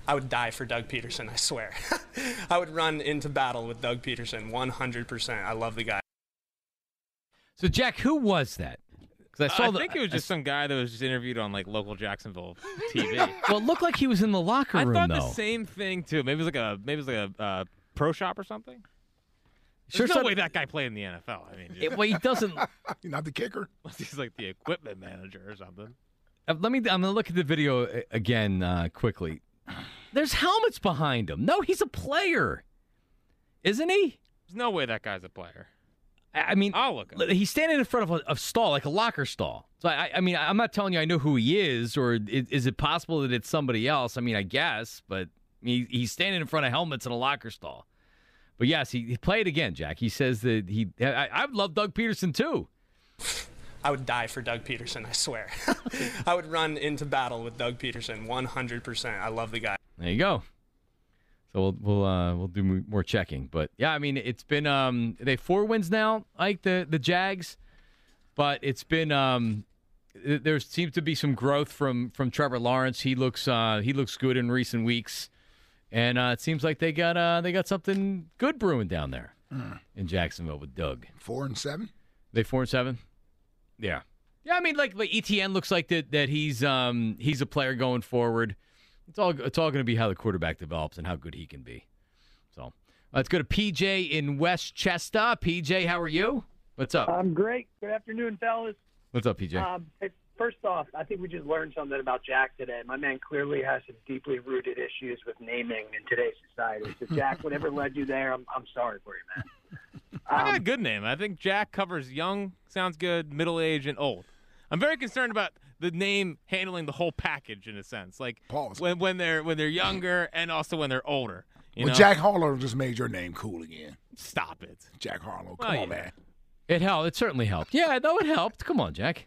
I would die for Doug Peterson, I swear. I would run into battle with Doug Peterson 100%. I love the guy. So, Jack, who was that? Because I think it was just some guy that was just interviewed on like local Jacksonville TV. Well, it looked like he was in the locker room. I thought though. the same thing too. Maybe it was like a pro shop or something. There's Sure, no way that guy played in the NFL. I mean, well, he doesn't. You're not the kicker. He's like the equipment manager or something. I'm going to look at the video again quickly. There's helmets behind him. No, he's a player, isn't he? There's no way that guy's a player. I mean, I'll look at he's standing in front of a stall, like a locker stall. So, I mean, I'm not telling you I know who he is, or is it possible that it's somebody else? I mean, I guess, but he's standing in front of helmets in a locker stall. But, yes, he played again, Jack. He says that I love Doug Peterson, too. I would die for Doug Peterson, I swear. I would run into battle with Doug Peterson 100%. I love the guy. There you go. So we'll do more checking, but yeah, I mean it's been they have 4 wins now, like the Jags, but it's been there seems to be some growth from Trevor Lawrence. He looks good in recent weeks, and it seems like they got something good brewing down there in Jacksonville with Doug. 4-7. They 4-7. Yeah. I mean like ETN looks like that he's a player going forward. It's all going to be how the quarterback develops and how good he can be. So let's go to PJ in Westchester. PJ, how are you? What's up? I'm great. Good afternoon, fellas. What's up, PJ? Hey, first off, I think we just learned something about Jack today. My man clearly has some deeply rooted issues with naming in today's society. So, Jack, whatever led you there, I'm sorry for you, man. I got a good name. I think Jack covers young, sounds good, middle-aged, and old. I'm very concerned about the name handling the whole package in a sense, like when they're younger and also when they're older. Jack Harlow just made your name cool again. Stop it, Jack Harlow. Come on, man. It helped. It certainly helped. Yeah, no, it helped. Come on, Jack.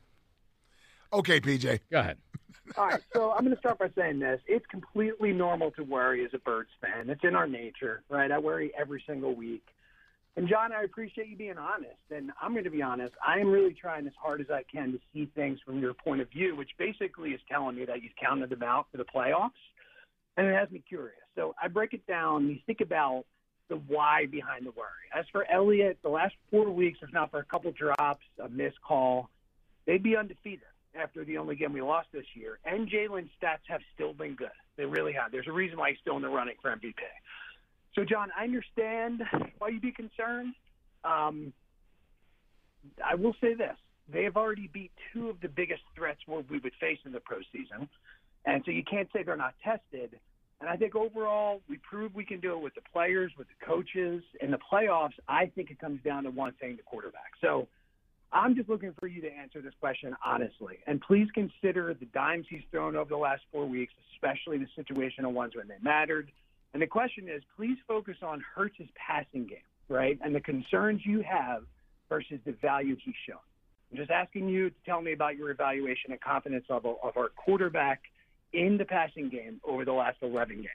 Okay, PJ. Go ahead. All right, so I'm going to start by saying this. It's completely normal to worry as a Birds fan. It's in our nature, right? I worry every single week. And, John, I appreciate you being honest. And I'm going to be honest. I am really trying as hard as I can to see things from your point of view, which basically is telling me that you've counted them out for the playoffs. And it has me curious. So I break it down. You think about the why behind the worry. As for Elliott, the last 4 weeks, if not for a couple drops, a missed call, they'd be undefeated after the only game we lost this year. And Jalen's stats have still been good. They really have. There's a reason why he's still in the running for MVP. So, John, I understand why you'd be concerned. I will say this. They have already beat 2 of the biggest threats we would face in the postseason. And so you can't say they're not tested. And I think overall we proved we can do it with the players, with the coaches. In the playoffs, I think it comes down to one thing, the quarterback. So I'm just looking for you to answer this question honestly. And please consider the dimes he's thrown over the last 4 weeks, especially the situational ones when they mattered. And the question is, please focus on Hurts' passing game, right, and the concerns you have versus the value he's shown. I'm just asking you to tell me about your evaluation and confidence level of our quarterback in the passing game over the last 11 games.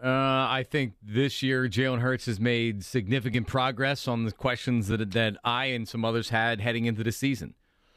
I think this year Jalen Hurts has made significant progress on the questions that I and some others had heading into the season.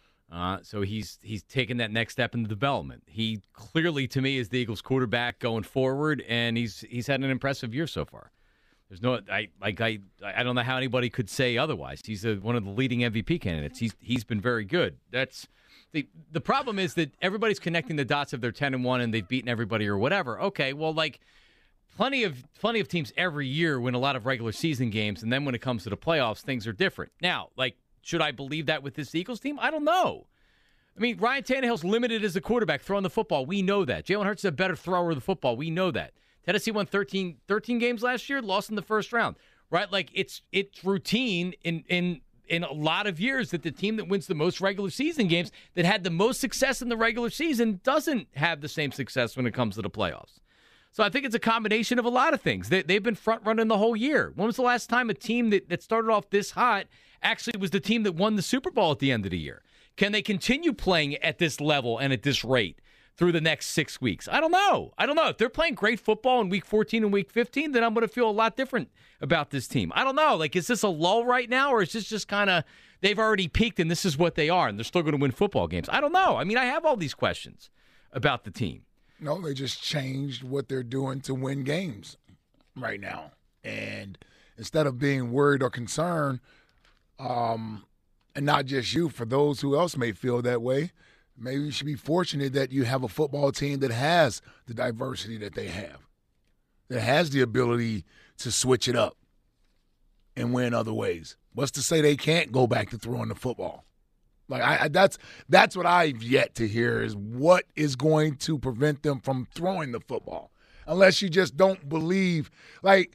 So he's taken that next step in the development. He clearly, to me, is the Eagles' quarterback going forward, and he's had an impressive year so far. There's no I don't know how anybody could say otherwise. He's one of the leading MVP candidates. He's been very good. That's the problem is that everybody's connecting the dots of they're 10-1 and they've beaten everybody or whatever. Okay, well, like plenty of teams every year win a lot of regular season games, and then when it comes to the playoffs, things are different. Now, like, should I believe that with this Eagles team? I don't know. I mean, Ryan Tannehill's limited as a quarterback throwing the football. We know that. Jalen Hurts is a better thrower of the football. We know that. Tennessee won 13 games last year, lost in the first round. Right? Like, it's routine in a lot of years that the team that wins the most regular season games, that had the most success in the regular season, doesn't have the same success when it comes to the playoffs. So I think it's a combination of a lot of things. They've been front-running the whole year. When was the last time a team that started off this hot actually was the team that won the Super Bowl at the end of the year? Can they continue playing at this level and at this rate through the next 6 weeks? I don't know. If they're playing great football in Week 14 and Week 15, then I'm going to feel a lot different about this team. I don't know. Like, is this a lull right now, or is this just kind of they've already peaked and this is what they are and they're still going to win football games? I don't know. I mean, I have all these questions about the team. No, they just changed what they're doing to win games right now. And instead of being worried or concerned, and not just you, for those who else may feel that way, maybe you should be fortunate that you have a football team that has the diversity that they have, that has the ability to switch it up and win other ways. What's to say they can't go back to throwing the football? Like that's what I've yet to hear is what is going to prevent them from throwing the football, unless you just don't believe. Like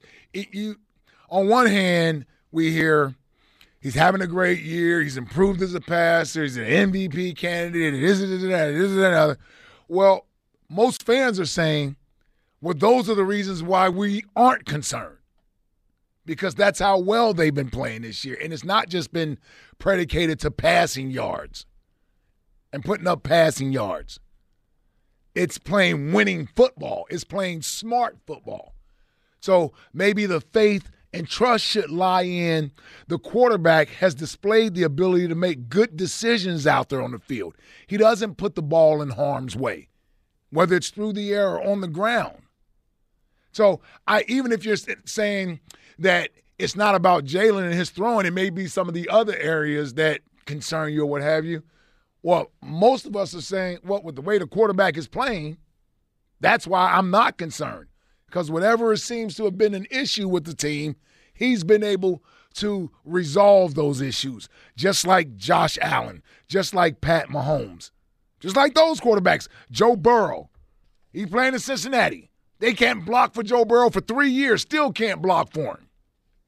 on one hand, we hear he's having a great year, he's improved as a passer, he's an MVP candidate, this and that, other. Well, most fans are saying, well, those are the reasons why we aren't concerned. Because that's how well they've been playing this year. And it's not just been predicated to passing yards and putting up passing yards. It's playing winning football. It's playing smart football. So maybe the faith and trust should lie in the quarterback has displayed the ability to make good decisions out there on the field. He doesn't put the ball in harm's way, whether it's through the air or on the ground. So even if you're saying that it's not about Jalen and his throwing, it may be some of the other areas that concern you or what have you. Well, most of us are saying, well, with the way the quarterback is playing, that's why I'm not concerned. Because whatever seems to have been an issue with the team, he's been able to resolve those issues, just like Josh Allen, just like Pat Mahomes, just like those quarterbacks. Joe Burrow, he's playing in Cincinnati. They can't block for Joe Burrow for 3 years, still can't block for him.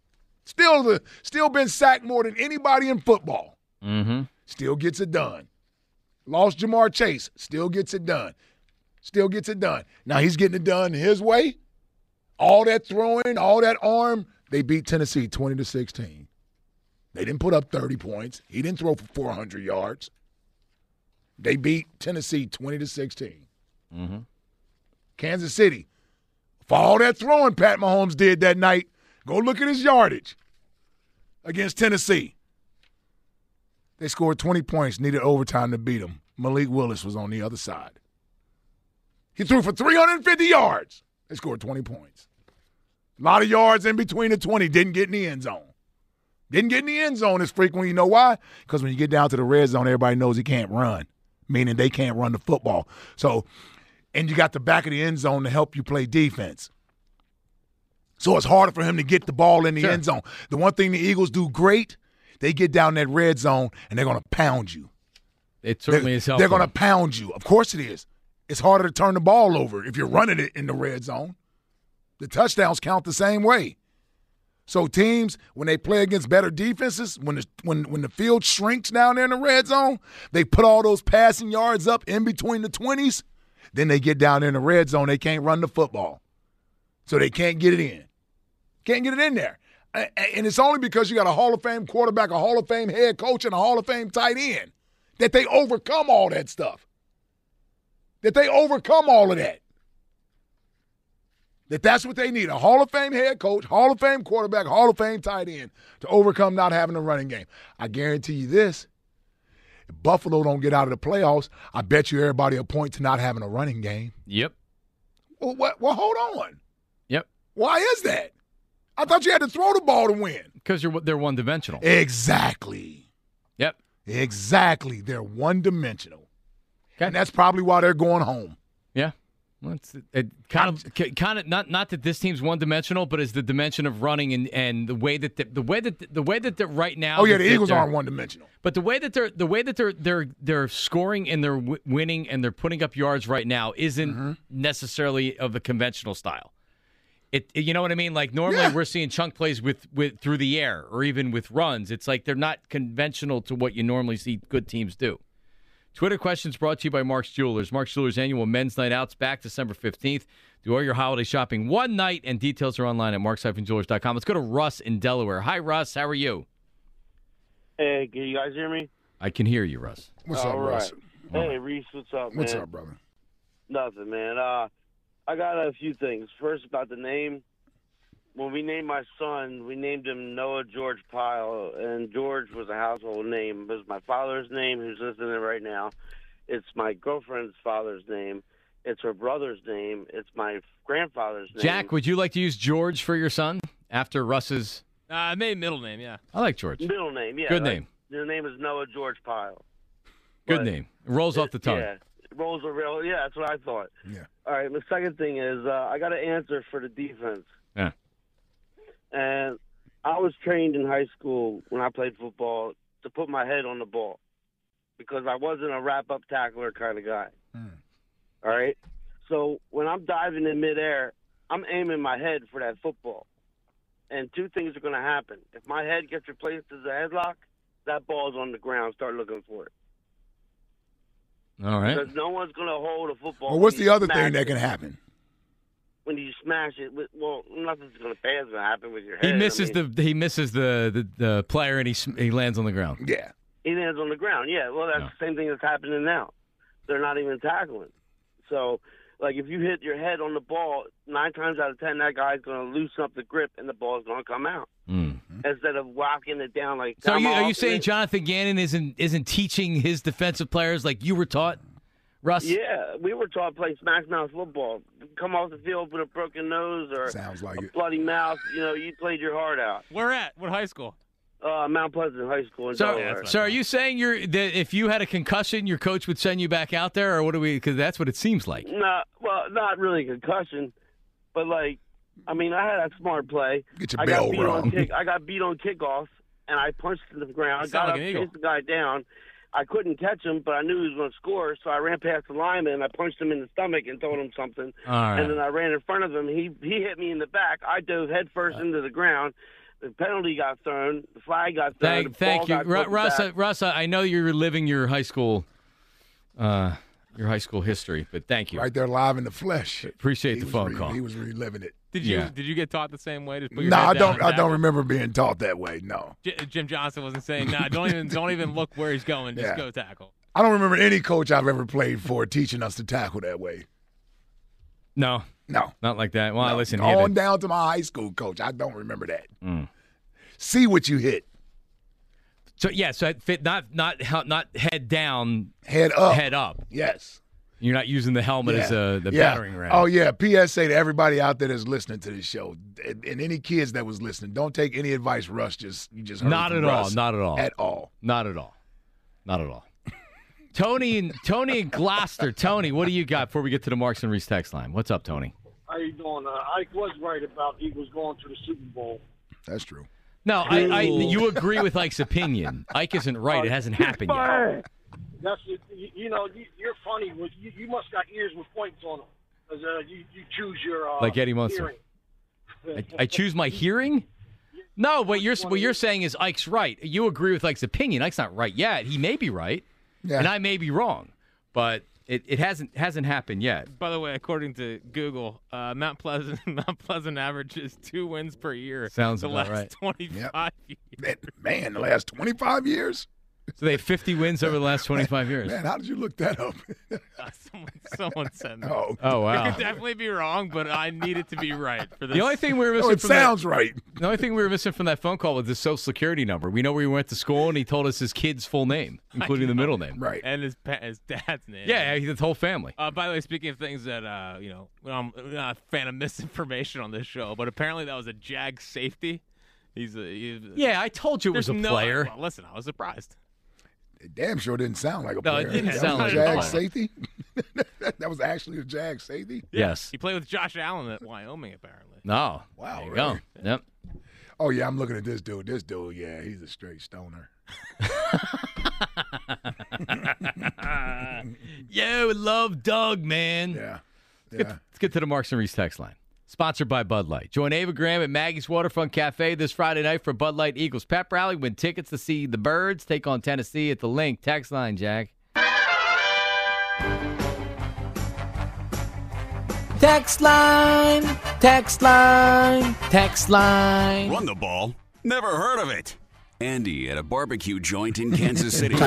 Still been sacked more than anybody in football. Mm-hmm. Still gets it done. Lost Jamar Chase, still gets it done. Still gets it done. Now he's getting it done his way. All that throwing, all that arm, they beat Tennessee 20-16. They didn't put up 30 points. He didn't throw for 400 yards. They beat Tennessee 20-16. Mm-hmm. Kansas City. For all that throwing Pat Mahomes did that night, go look at his yardage against Tennessee. They scored 20 points, needed overtime to beat them. Malik Willis was on the other side. He threw for 350 yards. They scored 20 points. A lot of yards in between the 20, didn't get in the end zone. Didn't get in the end zone as frequently. You know why? Because when you get down to the red zone, everybody knows he can't run, meaning they can't run the football. So, and you got the back of the end zone to help you play defense. So it's harder for him to get the ball in the end zone. The one thing the Eagles do great, they get down that red zone and they're going to pound you. It certainly is helpful. They're going to pound you. Of course it is. It's harder to turn the ball over if you're running it in the red zone. The touchdowns count the same way. So teams, when they play against better defenses, when the field shrinks down there in the red zone, they put all those passing yards up in between the 20s. Then they get down there in the red zone. They can't run the football. So they can't get it in. Can't get it in there. And it's only because you got a Hall of Fame quarterback, a Hall of Fame head coach, and a Hall of Fame tight end that they overcome all that stuff. That they overcome all of that. That's what they need, a Hall of Fame head coach, Hall of Fame quarterback, Hall of Fame tight end to overcome not having a running game. I guarantee you this, if Buffalo don't get out of the playoffs, I bet you everybody will point to not having a running game. Yep. Well, hold on. Yep. Why is that? I thought you had to throw the ball to win. Because they're one-dimensional. Exactly. Yep. Exactly. They're one-dimensional. Okay. And that's probably why they're going home. Yeah. Well, it kind of not that this team's one-dimensional, but is the dimension of running and the way that they're right now. Oh yeah, the Eagles aren't one-dimensional. But the way that they're scoring and they're winning and they're putting up yards right now isn't necessarily of the conventional style. You know what I mean? Like normally we're seeing chunk plays with through the air or even with runs. It's like they're not conventional to what you normally see good teams do. Twitter questions brought to you by Mark's Jewelers. Mark's Jewelers annual men's night out's back December 15th. Do all your holiday shopping one night, and details are online at marks-jewelers.com. Let's go to Russ in Delaware. Hi, Russ. How are you? Hey, can you guys hear me? I can hear you, Russ. What's up, Russ? Hey, Reese, what's up, man? What's up, brother? Nothing, man. I got a few things. First, about the name. When we named my son, we named him Noah George Pyle, and George was a household name. It was my father's name, who's listening right now. It's my girlfriend's father's name. It's her brother's name. It's my grandfather's name. Jack, would you like to use George for your son after Russ's? Maybe middle name, yeah. I like George. Middle name, yeah. Good name. The name is Noah George Pyle. Good name. It rolls off the tongue. Yeah, it rolls a real. Yeah, that's what I thought. Yeah. All right. The second thing is I got an answer for the defense. Yeah. And I was trained in high school when I played football to put my head on the ball because I wasn't a wrap-up tackler kind of guy. All right? So when I'm diving in midair, I'm aiming my head for that football. And two things are going to happen. If my head gets replaced as a headlock, that ball's on the ground. Start looking for it. All right. Because no one's going to hold a football. Well, what's the other thing that can happen? When you smash it, well, nothing's going to bad's going to happen with your head. He misses the player and he lands on the ground. Yeah. He lands on the ground. Yeah. Well, that's the same thing that's happening now. They're not even tackling. So, like, if you hit your head on the ball, 9 times out of 10, that guy's going to loosen up the grip and the ball's going to come out instead of walking it down like. So are you saying Jonathan Gannon isn't teaching his defensive players like you were taught, Russ? Yeah, we were taught to play smash mouth football. Come off the field with a broken nose or Sounds like a bloody mouth. You know, you played your heart out. Where at? What high school? Mount Pleasant High School in Delaware. So are you saying that if you had a concussion, your coach would send you back out there, or what do we? Because that's what it seems like. No, well, not really concussion, but like, I mean, I had a smart play. Get your bell wrong. I got beat on kickoff, and I punched to the ground. Got up, chased the guy down. I couldn't catch him, but I knew he was going to score, so I ran past the lineman and I punched him in the stomach and told him something. All right. And then I ran in front of him. He hit me in the back. I dove head first into the ground. The penalty got thrown. The flag got thrown. Thank you, Russ. I know you're living your high school history, but thank you. Right there, live in the flesh. Appreciate the phone call. He was reliving it. Did you get taught the same way? Just put your No, head down I don't remember being taught that way. No. Jim Johnson wasn't saying, "Nah, don't even look where he's going. Just go tackle." I don't remember any coach I've ever played for teaching us to tackle that way. No, not like that. Well, listen, on down to my high school coach. I don't remember that. See what you hit. So not head down, head up, head up. Yes. You're not using the helmet as the battering ram. Oh yeah. PSA to everybody out there that's listening to this show, and any kids that was listening, don't take any advice, Russ. You just heard not from at Russ. all, not at all, at all, not at all, not at all. Tony and Gloucester. Tony, what do you got before we get to the Marks and Reese text line? What's up, Tony? How you doing? Ike was right about Eagles going to the Super Bowl. That's true. No, you agree with Ike's opinion. Ike isn't right. It hasn't happened yet. That's you're funny. You must got ears with points on them because you choose your like Eddie Munster. I choose my hearing. No, what you're saying is Ike's right. You agree with Ike's opinion. Ike's not right yet. He may be right, and I may be wrong, but it hasn't happened yet. By the way, according to Google, Mount Pleasant averages 2 wins per year. Sounds the about last right. 25 years. Man, the last 25 years. So they have 50 wins over the last 25 years. Man, how did you look that up? Someone sent me. Oh, wow. I could definitely be wrong, but I need it to be right for this. The only thing we were missing it sounds right. The only thing we were missing from that phone call was his social security number. We know where he went to school, and he told us his kid's full name, including the middle name. Right. And his dad's name. Yeah, the whole family. By the way, speaking of things that, I'm not a fan of misinformation on this show, but apparently that was a Jag safety. Yeah, I told you it was a player. Well, listen, I was surprised. It damn sure didn't sound like a player. No, it didn't that sound was like a a Jag player. safety? That was actually a Jag safety? Yes. He played with Josh Allen at Wyoming, apparently. No. Wow. There you really? go. Yep. Oh, yeah, I'm looking at this dude. This dude, yeah, he's a straight stoner. Yo, love Doug, man. Yeah. Let's get to the Marks and Reese text line. Sponsored by Bud Light. Join Ava Graham at Maggie's Waterfront Cafe this Friday night for Bud Light Eagles Pep Rally. Win tickets to see the Birds take on Tennessee at the Link. Text line, Jack. Text line, text line, text line. Run the ball. Never heard of it. Andy at a barbecue joint in Kansas City.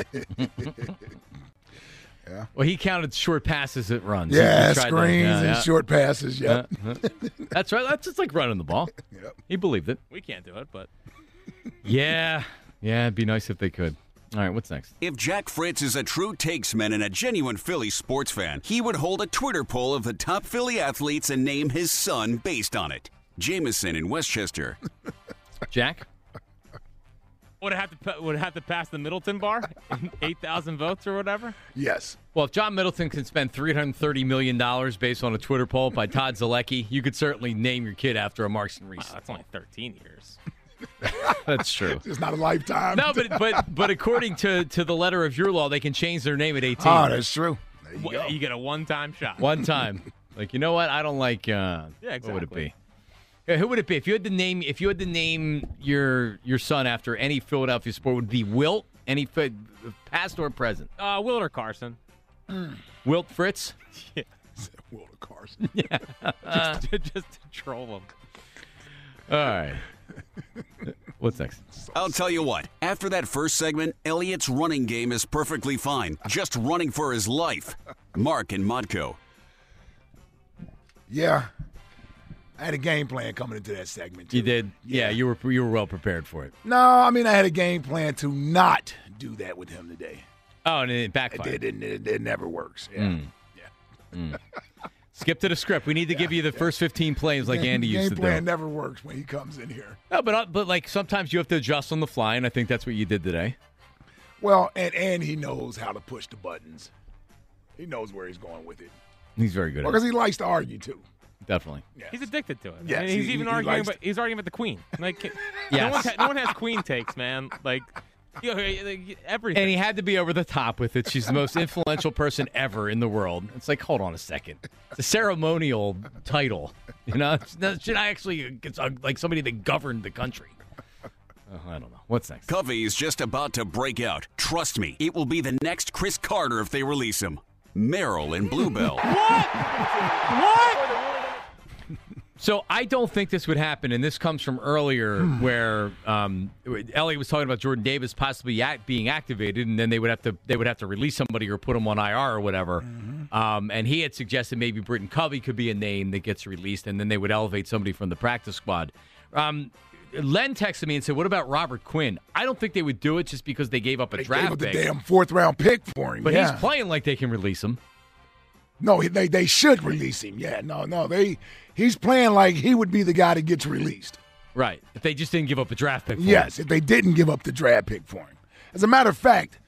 Well, he counted short passes at runs. Yeah, He tried screens that. and short passes, yep. That's right. That's just like running the ball. Yep. He believed it. We can't do it, but Yeah, it'd be nice if they could. All right, what's next? If Jack Fritz is a true takesman and a genuine Philly sports fan, he would hold a Twitter poll of the top Philly athletes and name his son based on it. Jameson in Westchester. Jack? Would it have to pass the Middleton bar? 8,000 votes or whatever? Yes. Well, if John Middleton can spend $330 million based on a Twitter poll by Todd Zalecki, you could certainly name your kid after a Marks and Reese. That's only 13 years. That's true. It's not a lifetime. No, but according to the letter of your law, they can change their name at 18. Oh, that's true. There you go. You get a one-time shot. One time. Like, you know what? I don't like exactly. What would it be? Yeah, who would it be? If you had to name your son after any Philadelphia sport, would it be Wilt? Any past or present? Wilt or Carson. Wilt Fritz? Yeah. Wilt or Carson. Yeah. just to troll him. All right. What's next? I'll tell you what. After that first segment, Elliot's running game is perfectly fine. Just running for his life. Mark and Modco. Yeah. I had a game plan coming into that segment, too. You did? Yeah, you were well prepared for it. No, I mean, I had a game plan to not do that with him today. Oh, and it backfired. It never works. Yeah. Skip to the script. We need to give you the first 15 plays like Andy used to do. Game plan never works when he comes in here. No, but like sometimes you have to adjust on the fly, and I think that's what you did today. Well, and he knows how to push the buttons. He knows where he's going with it. He's very good at it. Because he likes to argue, too. Definitely. Yes. He's addicted to it. Yes, I mean, he's even arguing about the Queen. Like, no one has Queen takes, man. Like, everything. And he had to be over the top with it. She's the most influential person ever in the world. It's like, hold on a second. It's a ceremonial title. You know, should I actually get like somebody that governed the country? I don't know. What's next? Covey is just about to break out. Trust me, it will be the next Chris Carter if they release him. Merrill in Bluebell. What? So I don't think this would happen, and this comes from earlier where Elliot was talking about Jordan Davis possibly being activated, and then they would have to release somebody or put him on IR or whatever. And he had suggested maybe Britton Covey could be a name that gets released, and then they would elevate somebody from the practice squad. Len texted me and said, "What about Robert Quinn?" I don't think they would do it just because they gave up a draft pick. They gave up the damn 4th-round pick for him. But he's playing like they can release him. No, they should release him. Yeah, no, he's playing like he would be the guy that gets released. Right. If they just didn't give up a draft pick for him. Yes, if they didn't give up the draft pick for him. As a matter of fact,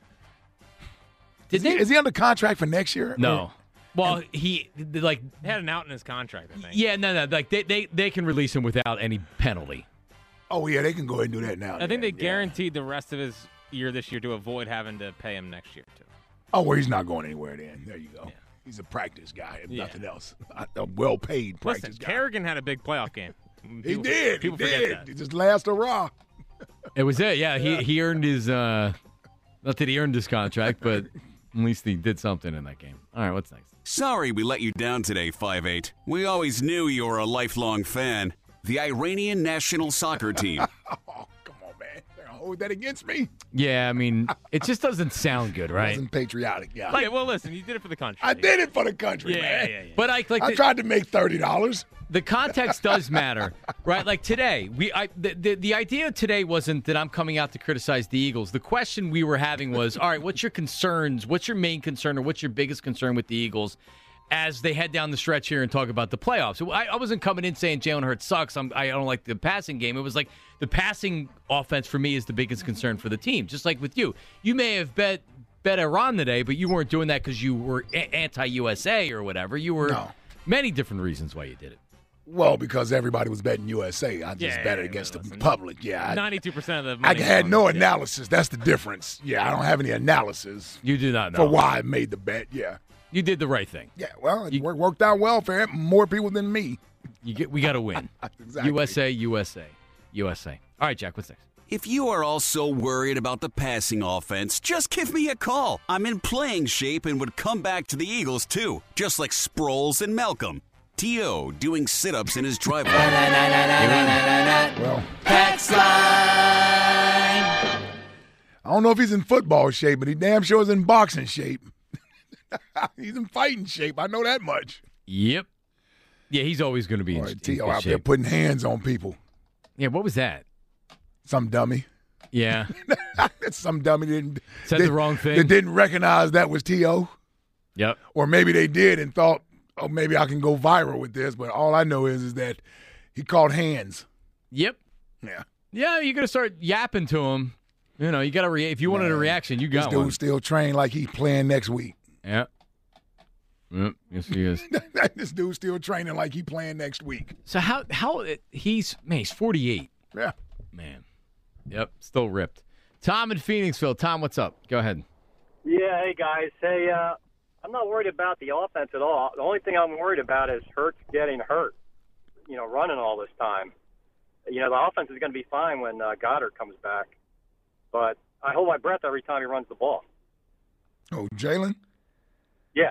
is he under contract for next year? No. Well, he had an out in his contract, I think. Yeah, no. Like they can release him without any penalty. Oh yeah, they can go ahead and do that now. I think they guaranteed the rest of his year this year to avoid having to pay him next year too. Oh, well, he's not going anywhere then. There you go. Yeah. He's a practice guy, if nothing else. A well-paid practice guy. Kerrigan had a big playoff game. He did. Forget that. He just last hurrah. It was it. Yeah, he earned his. Not that he earned his contract, but at least he did something in that game. All right, what's next? Sorry we let you down today, 5'8". We always knew you were a lifelong fan. The Iranian national soccer team. Oh, come on, man. They're going to hold that against me? Yeah, I mean, it just doesn't sound good, right? It wasn't patriotic, yeah. Well, listen, you did it for the country. I did it for the country, man. Yeah. But I tried to make $30. The context does matter, right? Like today, the idea today wasn't that I'm coming out to criticize the Eagles. The question we were having was, all right, what's your concerns? What's your main concern or what's your biggest concern with the Eagles as they head down the stretch here and talk about the playoffs? So I wasn't coming in saying Jalen Hurts sucks. I don't like the passing game. It was like the passing offense for me is the biggest concern for the team. Just like with you. You may have bet Iran today, but you weren't doing that because you were anti-USA or whatever. You were many different reasons why you did it. Well, because everybody was betting USA. I just bet it against the public. Yeah, 92% of the money. I had no analysis. That's the difference. Yeah, I don't have any analysis. You do not know. For why I made the bet, yeah. You did the right thing. Yeah, well, it worked out well for more people than me. We got to win. Exactly. USA. All right, Jack, what's next? If you are all so worried about the passing offense, just give me a call. I'm in playing shape and would come back to the Eagles, too, just like Sproles and Malcolm. T.O. doing sit-ups in his driveway. Well, Pat's Line. I don't know if he's in football shape, but he damn sure is in boxing shape. He's in fighting shape. I know that much. Yep. Yeah, he's always going to be in T.O. out there putting hands on people. Yeah, what was that? Some dummy. Yeah. Some dummy didn't Said the wrong thing. They didn't recognize that was T.O. Yep. Or maybe they did and thought, oh, maybe I can go viral with this. But all I know is that he called hands. Yep. Yeah. Yeah, you got to start yapping to him. You know, you got to if you wanted a reaction, you got this one. Dude still trained like he's playing next week. Yeah. Yep. Yes, he is. This dude's still training like he's playing next week. So he's 48. Yeah. Man. Yep. Still ripped. Tom in Phoenixville. Tom, what's up? Go ahead. Yeah. Hey guys. Hey, I'm not worried about the offense at all. The only thing I'm worried about is Hurts getting hurt. Running all this time. The offense is going to be fine when Goddard comes back. But I hold my breath every time he runs the ball. Oh, Jalen? Yeah.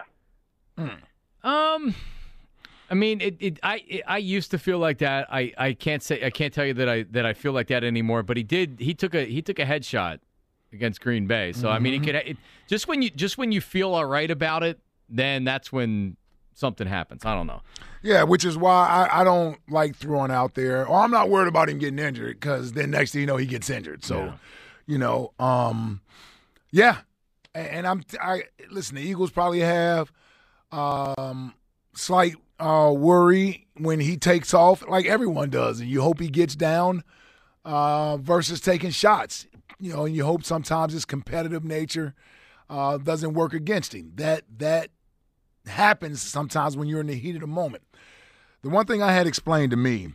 I mean, I used to feel like that. I can't tell you that I feel like that anymore. But he took a headshot against Green Bay. So I mean, just when you feel all right about it, then that's when something happens. I don't know. Yeah, which is why I don't like throwing out there. Or I'm not worried about him getting injured because then next thing you know he gets injured. So, yeah. And listen. The Eagles probably have slight worry when he takes off, like everyone does, and you hope he gets down versus taking shots. And you hope sometimes his competitive nature doesn't work against him. That happens sometimes when you're in the heat of the moment. The one thing I had explained to me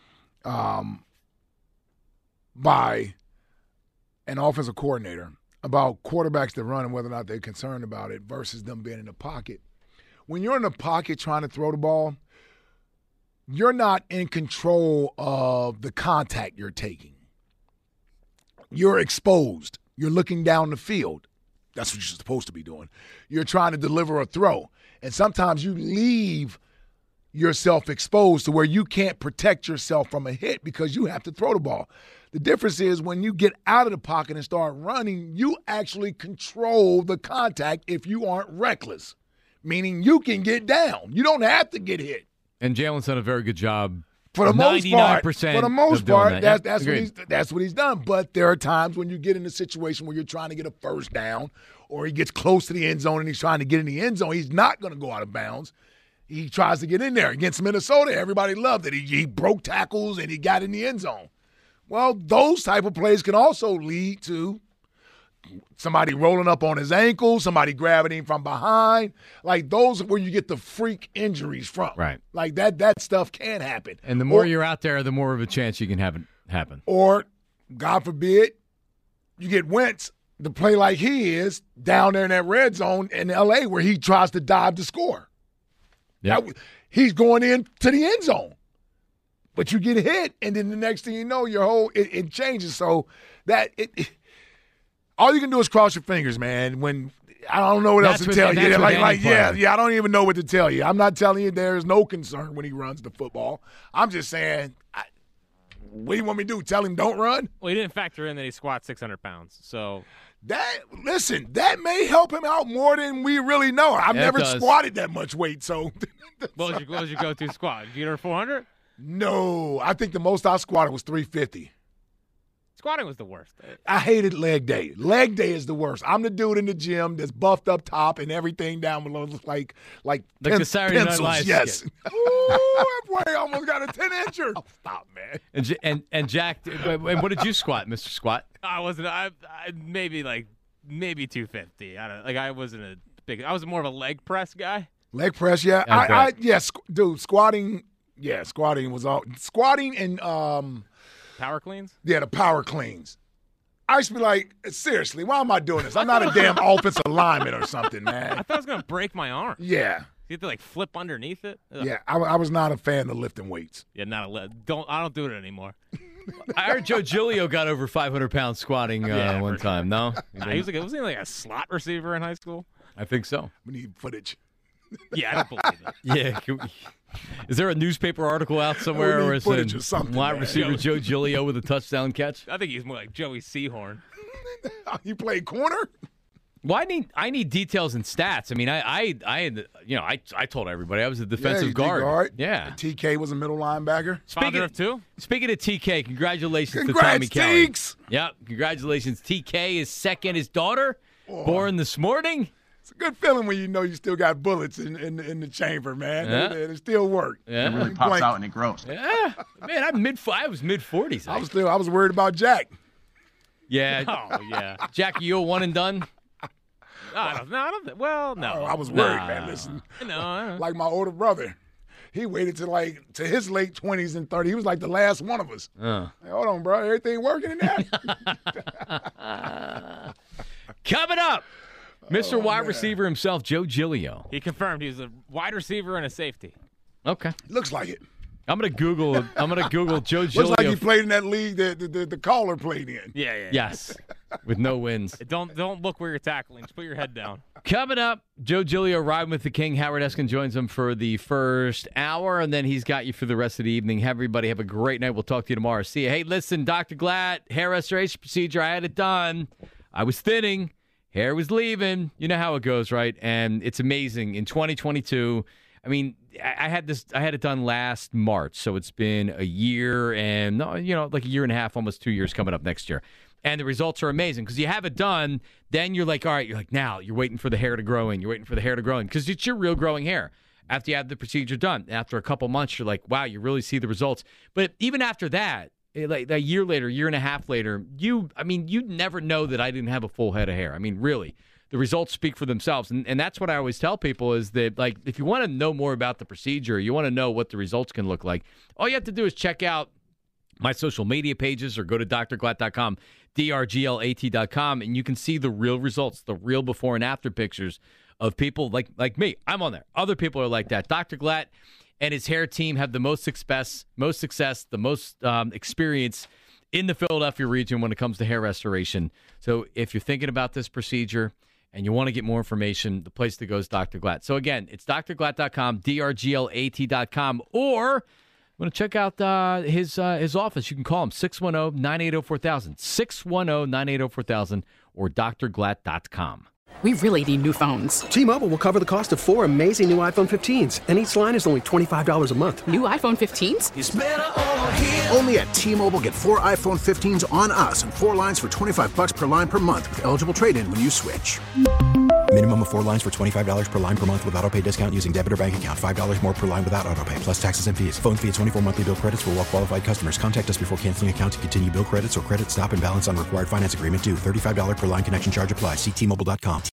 by an offensive coordinator about quarterbacks that run and whether or not they're concerned about it versus them being in the pocket. When you're in the pocket trying to throw the ball, you're not in control of the contact you're taking. You're exposed. You're looking down the field. That's what you're supposed to be doing. You're trying to deliver a throw. And sometimes you leave yourself exposed to where you can't protect yourself from a hit because you have to throw the ball. The difference is when you get out of the pocket and start running, you actually control the contact if you aren't reckless, meaning you can get down. You don't have to get hit. And Jalen's done a very good job. For the most part, that. That's what he's done. But there are times when you get in a situation where you're trying to get a first down or he gets close to the end zone and he's trying to get in the end zone. He's not going to go out of bounds. He tries to get in there. Against Minnesota, everybody loved it. He broke tackles and he got in the end zone. Well, those type of plays can also lead to somebody rolling up on his ankle, somebody grabbing him from behind. Like those are where you get the freak injuries from. Right. Like that stuff can happen. And the more you're out there, the more of a chance you can have it happen. Or, God forbid, you get Wentz to play like he is down there in that red zone in L.A. where he tries to dive to score. Yep. He's going in to the end zone. But you get hit, and then the next thing you know, your whole it changes. So all you can do is cross your fingers, man. When I don't know what else to tell you. I don't even know what to tell you. I'm not telling you there's no concern when he runs the football. I'm just saying, what do you want me to do? Tell him don't run? Well, he didn't factor in that he squats 600 pounds. So that may help him out more than we really know. I've never squatted that much weight, so. What was your go-to squat? Did you get over 400? No, I think the most I squatted was 350. Squatting was the worst. I hated leg day. Leg day is the worst. I'm the dude in the gym that's buffed up top and everything down below like the Saturday Night Live yes. skit. Ooh, that boy almost got a 10-incher. Oh, stop, man. And Jack, what did you squat, Mr. Squat? I wasn't. I maybe 250. I wasn't a big. I was more of a leg press guy. Leg press, yeah. Dude, squatting. Yeah, squatting was all squatting and power cleans. Yeah, the power cleans. I used to be like, seriously, why am I doing this? I'm not a damn offensive lineman or something, man. I thought I was gonna break my arm. Yeah. You have to flip underneath it. Ugh. Yeah, I was not a fan of lifting weights. Yeah, I don't do it anymore. I heard Joe Giglio got over 500 pounds squatting one time. No, wasn't he like a slot receiver in high school? I think so. We need footage. Yeah, I don't believe it. Yeah. Is there a newspaper article out somewhere where it's wide receiver Joe Giglio with a touchdown catch? I think he's more like Joey Seahorn. You play corner? Well, I need details and stats. I mean, I told everybody I was a defensive guard. Yeah. TK was a middle linebacker. Father of two. Speaking of TK, congratulations to Tommy Kelly. Teeks. Yep, congratulations. TK is second. His daughter, born this morning. It's a good feeling when you know you still got bullets in the chamber, man. Yeah. It still work. Yeah. It really pops out and it grows. Yeah, man, I was mid-40s. I was worried about Jack. Yeah. Oh yeah. Jack, you a one and done? I don't. Well, no. I was worried, man. Listen, No. like my older brother, he waited to his late 20s and 30s. He was like the last one of us. Like, hold on, bro. Everything working in there? Coming up, Mr. Wide Receiver himself, Joe Giglio. He confirmed he's a wide receiver and a safety. Okay. Looks like it. I'm gonna Google Joe Giglio. Looks like he played in that league that the caller played in. Yeah. Yes, with no wins. Don't look where you're tackling. Just put your head down. Coming up, Joe Giglio riding with the King. Howard Eskin joins him for the first hour, and then he's got you for the rest of the evening. Everybody have a great night. We'll talk to you tomorrow. See you. Hey, listen, Dr. Glatt, hair restoration procedure. I had it done. I was thinning. Hair was leaving. You know how it goes, right? And it's amazing. In 2022, I mean, I had it done last March, so it's been a year and like a year and a half, almost 2 years coming up next year. And the results are amazing because you have it done. Then you're like, all right, now you're waiting for the hair to grow in. You're waiting for the hair to grow in because it's your real growing hair after you have the procedure done. After a couple months, you're like, wow, you really see the results. But even after that, like a year later, year and a half later, you'd never know that I didn't have a full head of hair. I mean, really. The results speak for themselves. And that's what I always tell people is that, like, if you want to know more about the procedure, you want to know what the results can look like, all you have to do is check out my social media pages or go to drglatt.com, drglat.com, and you can see the real results, the real before and after pictures of people like me. I'm on there. Other people are like that. Dr. Glatt and his hair team have the most success, the most experience in the Philadelphia region when it comes to hair restoration. So if you're thinking about this procedure and you want to get more information, the place to go is Dr. Glatt. So again, it's drglatt.com, drglat.com, or you want to check out his office. You can call him 610-980-4000, 610-980-4000, or drglatt.com. We really need new phones. T-Mobile will cover the cost of 4 amazing new iPhone 15s, and each line is only $25 a month. New iPhone 15s? It's better over here. Only at T-Mobile, get 4 iPhone 15s on us and 4 lines for $25 per line per month with eligible trade-in when you switch. Minimum of 4 lines for $25 per line per month with autopay discount using debit or bank account. $5 more per line without autopay, plus taxes and fees. Phone fee at 24 monthly bill credits for well-qualified customers. Contact us before canceling account to continue bill credits or credit stop and balance on required finance agreement due. $35 per line connection charge applies. See T-Mobile.com.